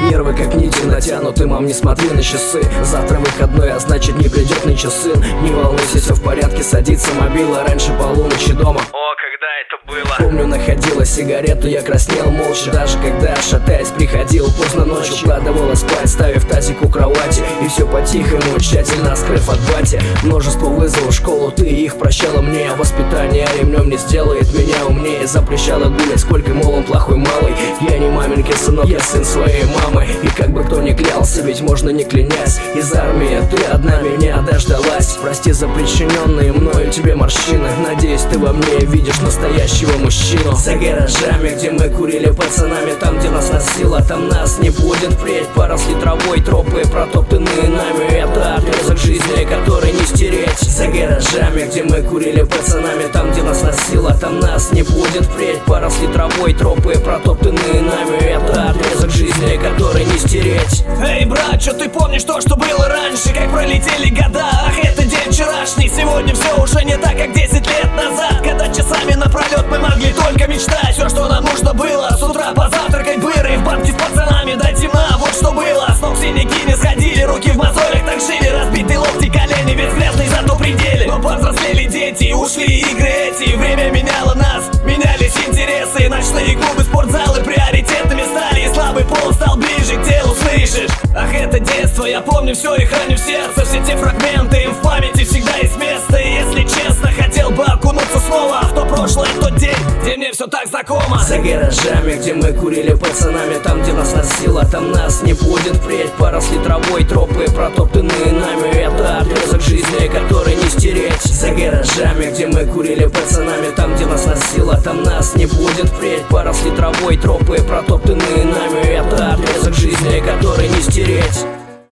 Нервы как нити натянуты, мам, не смотри на часы. Завтра выходной, а значит не придет ничего, сын. Не волнуйся, все в порядке, садится мобила раньше полуночи дома. О, когда это было? Помню, находила сигарету, я краснел молча. Даже когда, шатаясь, приходил поздно ночью, укладывала спать, ставив тазик у кровати. И все по-тихому, тщательно скрыв от бати. Множество вызовов в школу, ты их прощала мне. Воспитание ремнем не сделает меня умнее. Запрещала гулять, сколько, мол, он плохой малый. Я не маменькин сынок, я сын своей мамы. И как бы кто ни клялся, ведь можно не клянясь. Из армии ты одна меня дождалась. Прости за причиненные мною тебе морщины. Надеюсь, ты во мне видишь настоящего мужчину. За гаражами, где мы курили пацанами, там, где нас носило, там нас не будет впредь. Поросли травой тропы, протоптанные нами. Это отрезок жизни, который не стереть. За гаражами, где мы курили пацанами, там, где нас носило, там нас не будет впредь. Поросли травой тропы, протоптанные нами. Это отрезок жизни, который не стереть. Эй, брат, что ты помнишь то, что было раньше? Как пролетели года, ах, это день вчерашний. Сегодня все уже не так, как 10 лет назад, когда часами напролет мы могли только мечтать. Все, что нам нужно было, с утра позавтракать быры, в банке с пацанами до темна, вот что было. С ног синяки не сходили, руки в мозолях так жили, разбитые локти, колени, весь грязный зато пределе. Но повзрослели дети, ушли игры эти, время меняло нас, менялись интересы. Ночные клубы, спортзалы приоритетными стали, и слабый пол стал ближе к телу, слышишь? Ах, это детство, я помню все и храню в сердце. Все те фрагменты, им в памяти всегда есть место. И если честно, хотел бы окунуться снова в то прошлое, в тот день, где мне все так знакомо. За гаражами, где мы курили пацанами, там, где нас носило, там нас не будет впредь. Поросли травой тропы, протоптанные нами. Это отрезок жизни, который не стереть. За гаражами, где мы курили пацанами, там, где нас носило, там нас не будет впредь. Поросли травой тропы, протоптанные нами. Это отрезок жизни, который не стереть.